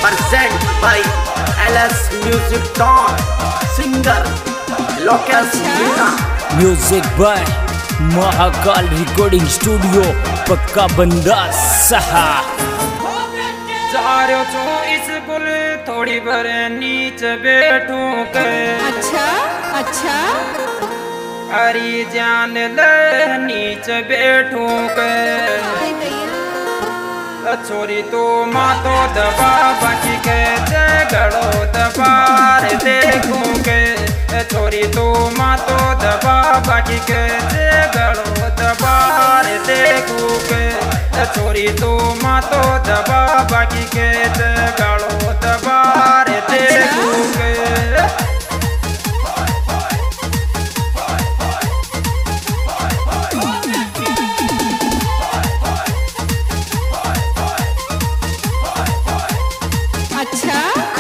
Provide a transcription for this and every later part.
present by LS Music Dawn, singer Lokesh Meena. Music by Mahakal recording studio पक्का बंदा सहा। चारों चो स्कूल थोड़ी भर नीच बैठू के अच्छा अच्छा हरी जान ले नीच बैठू के हाय दैया छोरी तो माँ तो दबा बाकी के गड़ो दबार देखूं के छोरी तो माँ तो दबा बाकी के गड़ो दबार देखूं के छोरी तो माँ तो दबा बाकी के गड़ो दबार देखूं के अच्छा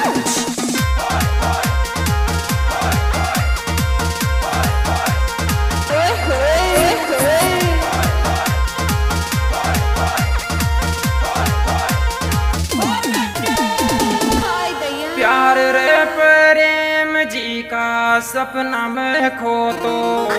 ओए होए होए हाय दैया प्यार रे प्रेम जी का सपना में खो तो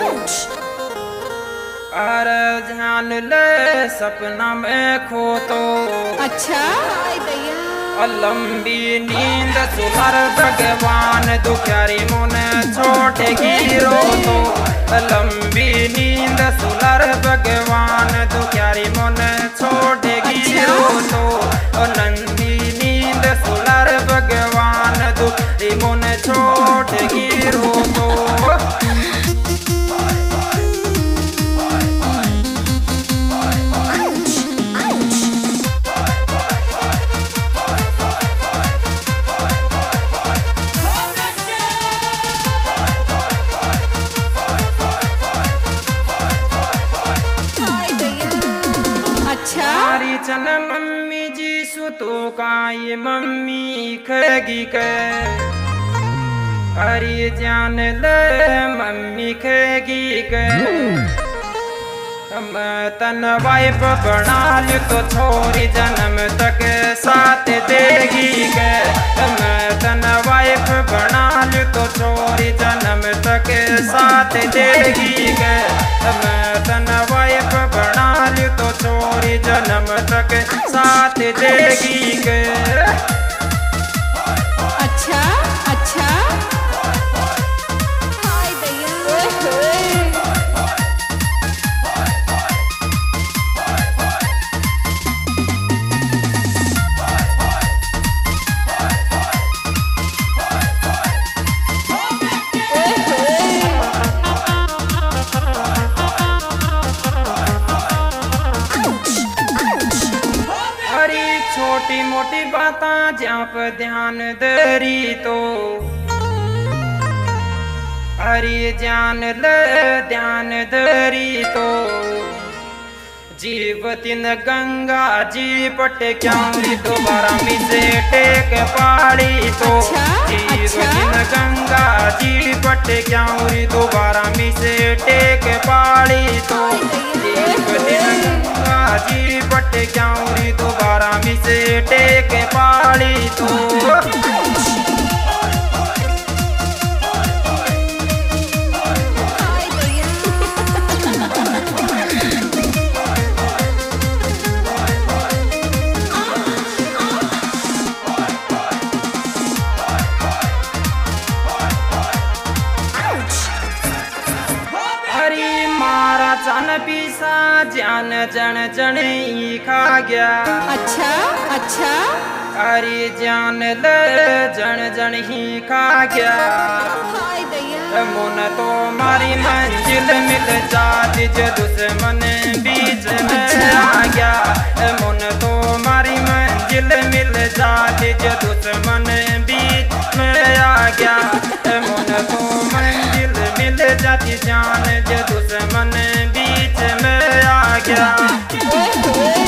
अरे ध्यान ले सपना में खो तो अच्छा हाय दैया लंबी नींद सुधर भगवान दुखरी मुन छोटेगी रो तो लंबी नींद सुधर भगवान दुखरी मुन छोटेगी रो तो नंदी नींद सुधर भगवान दुखरी मुन छोटेगी रो तो हाय दैया अच्छा हमारी चन मम्मी जी सुतो का ये मम्मी खेगी के हरी जान ले मम्मी खेगी के हम तन वाइफ बना ली तो छोरी जन्म तक साथ देगी के हम तन वाइफ बना ली तो छोरी जन्म तक साथ देगी के हम तन वाइफ बना ली तो छोरी जन्म तक साथ देगी के अच्छा अच्छा हाय दैया ओए होए ओए होए हरी छोटी मोटी बाता जहाँ पर ध्यान दरी तो हरी जान ले ध्यान दरी तो जीवतिन गंगा जी पट क्यों दोबारा मिसे टेक पाड़ी तो अच्छा, जीवतिन अच्छा। गंगा जी पट क्यों दोबारा मिसे टेक पाड़ी तो जीवतिन गंगा जी पट क्यों दोबारा मिसे टेक पाड़ी तो हाय दैया हरी मारा चन पीसा जान जन जन ही खा गया अच्छा अच्छा हरी जान ले जन जन ही खा गया हाय दैया मुन तो मारी मंजिल मिल जाती जो दुश्मन बीच में आ गया मुन तो मारी मंजिल मिल जाती जो दुश्मन बीच में आ गया मुन तो मंजिल मिल जाती जान जो दुश्मन बीच में आ गया ओए होए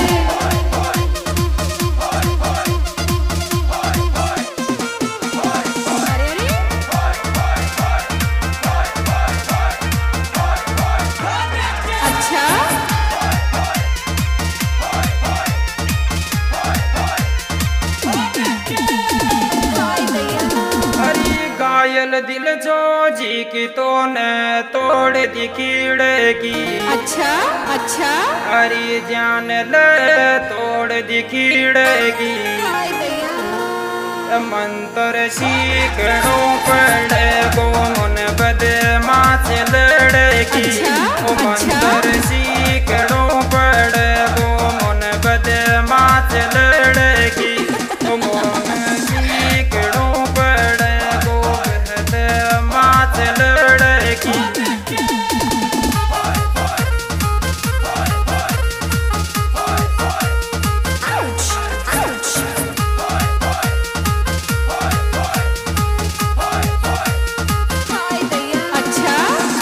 अरे अरे अच्छा पागल दिल जो जी की तो न तोड़ दी कीड़े की। अच्छा अच्छा हरी जान ले तोड़ दी कीड़े की। हाय दैया मंत्र सीखड़ो पड़े गो मन बदमाश लड़की। अच्छा, ओ मंत्र सीखड़ो पड़े गो मन बदमाश लड़की। ओ मन सीखड़ो पड़े गो बदमाश लड़की। हाय दैया अच्छा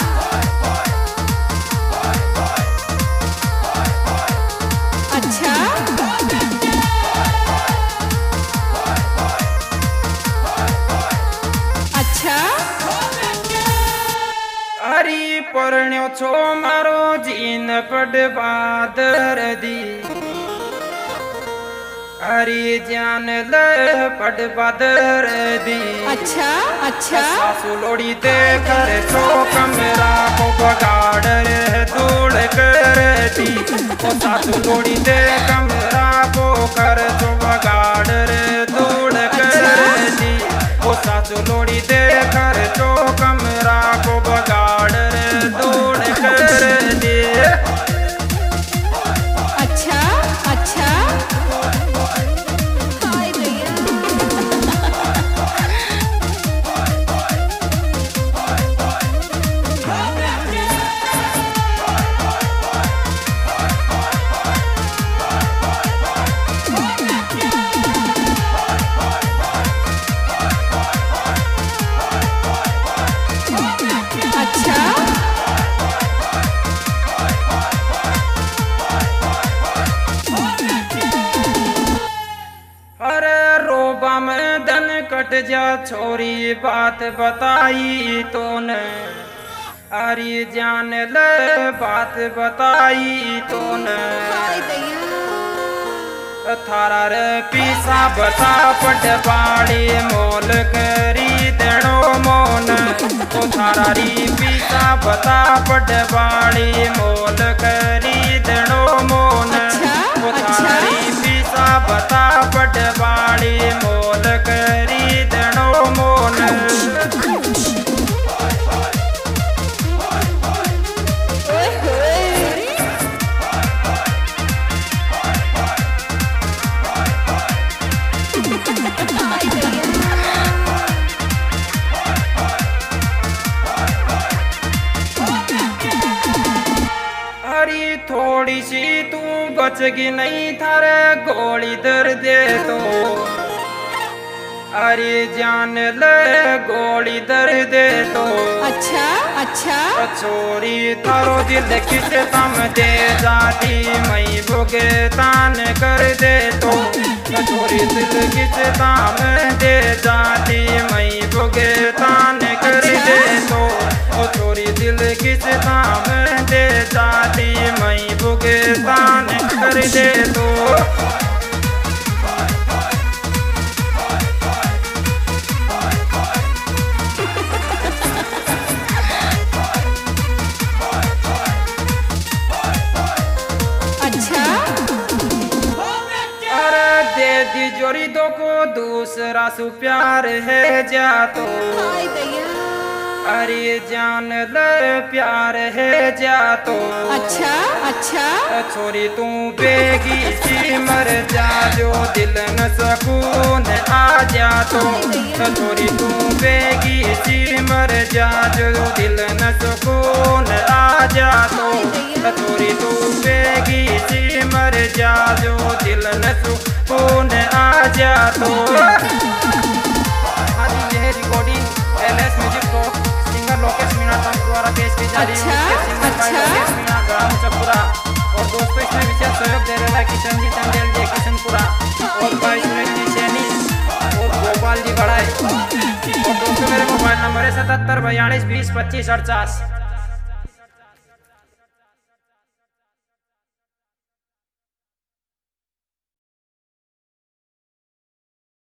अच्छा अच्छा हरी परण्यो छो मारो जीन पड़वा दर्दी। हरी जान ले पड़वा दर्दी। अच्छा अच्छा सासू लोड़ी दे कर छो कमरा को बगाड़ रे धूल कर दी। ओ सासू लोड़ी दे कमरा को कर छो बगाड़ रे धूल कर दी। ओ सासू लोड़ी दे कर छो कमरा को बगाड़ रे धूल कर दी। अच्छा अच्छा हाय दैया अच्छा अरे रोबा में धन कट जा छोरी बात बताई तो न। अरे जान ले बात बताई तो न। हाय दैया थारा रे पीसा बता पटवाड़ी मोल करी देणो मोन। ओ थारा री पीसा बता पटवाड़ी मोल करी देणो मोन। अच्छा, ओ थारा अच्छा। री पीसा बता पटवाड़ी मोल करी देणो मोन। ओए होए हाय दैया अरे थोड़ी सी तू बचगी नहीं थारे गोली दर दे तो। अरे जान ले गोली दर दे तो। अच्छा अच्छा छोरी थारो दिल किस तम दे जाती मई भोगे तान कर दे तो। छोरी दिल किस तम दे जाती मई भोगे तान कर दे तो। ओ छोरी दिल किस तम दे जाती मई भोगे तान कर दे तो। अच्छा अरे दे दी जोरी दो को दूसरा सु प्यार है जा तो। हाय दैया अरे जान ले प्यार है जा तो। अच्छा अच्छा छोरी तू बेगी सी मर जा जो दिल न सकून आ जा तो। छोरी तू बेगी सी मर जा जो दिल न सकून आ जा तो। छोरी तू बेगी सी मर जा जो दिल न सकून आ जा तो। आदि ये रिकॉर्डिंग एलएस म्यूजिक को सिंगर लोकेश मीणा द्वारा पेश की जा रही है। अच्छा, सिंगर बाय अच्छा। लोकेश मीणा ग्राम चपुरा। और दोस्तों इसमें विशेष सहयोग दे रहा है किशन जी चंदेल जी किशनपुरा और भाई सुरेश जी सैनी और गोपाल जी बड़ाई। और दोस्तों मेरे मोबाइल नंबर है 77 42 20 25 48।